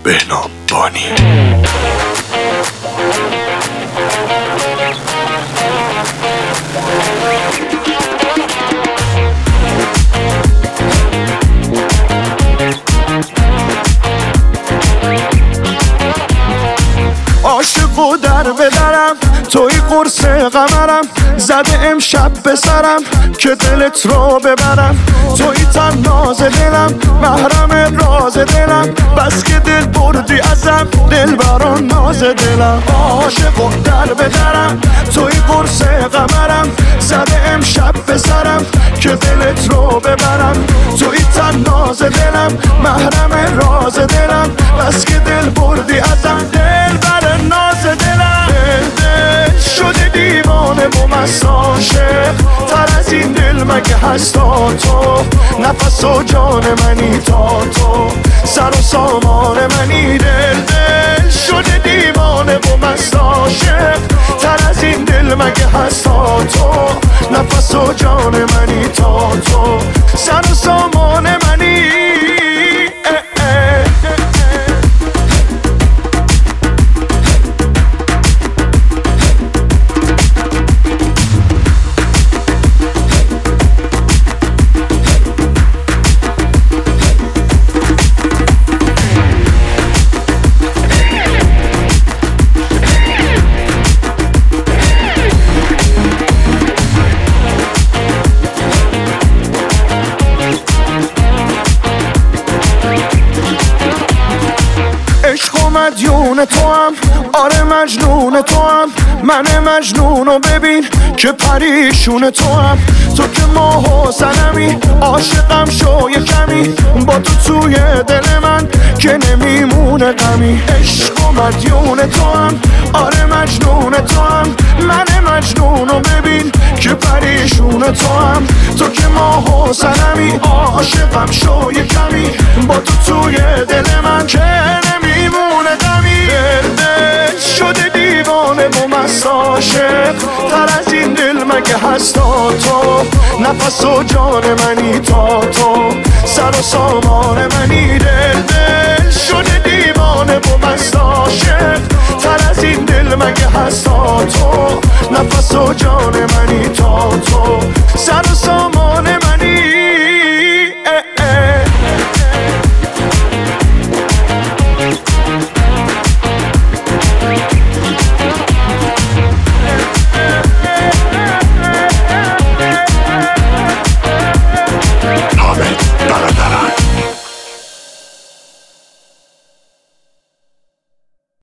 بهنام بانی. عاشق و در بدرم توی قرص قمرم، زده امشب به سرم که دلت رو ببرم. توی تن ناز دلم، محرم راز دلم، بس که دل بردی ازم، دل بران ناز دلم. عاشق و در بدرم توی قرص قمرم، زده امشب به سرم که دلت رو ببرم. توی تن ناز دلم، محرم راز دلم، بس که دل بردی ازم، دل بر ناز دلم. دل شده دیوانه و مست عاشق، تر از این دل مگه هستا تو؟ نفس و جان منی تا تو، سر و سامان منی. دل شده دیوانه و مست عاشق، تر از این دل مگه هستا تو؟ نفس و جان منی تا تو، سر و سامان منی. مدیون تو هم، آره مجنون تو هم، من مجنونو ببین که پریشون تو هم. تو که ماه و سنمی، عاشقم شو یه کمی، با تو توی دل من که نمیمونه غمی. عشق و مدیون تو هم، آره مجنون تو هم، من مجنونو ببین که پریشون تو هم. تو که ماه و سنمی، عاشقم شو یه کمی، با تو توی دل من که نمیمونه غمی. دل شده دیوانه و مست عاشق، تر از این دل مگه هستا تو؟ نفس و جان منی تا تو، سر و سامان منی. دل شده دیوانه و مست عاشق، تر از این دل مگه هستا تو؟ نفس و جان منی.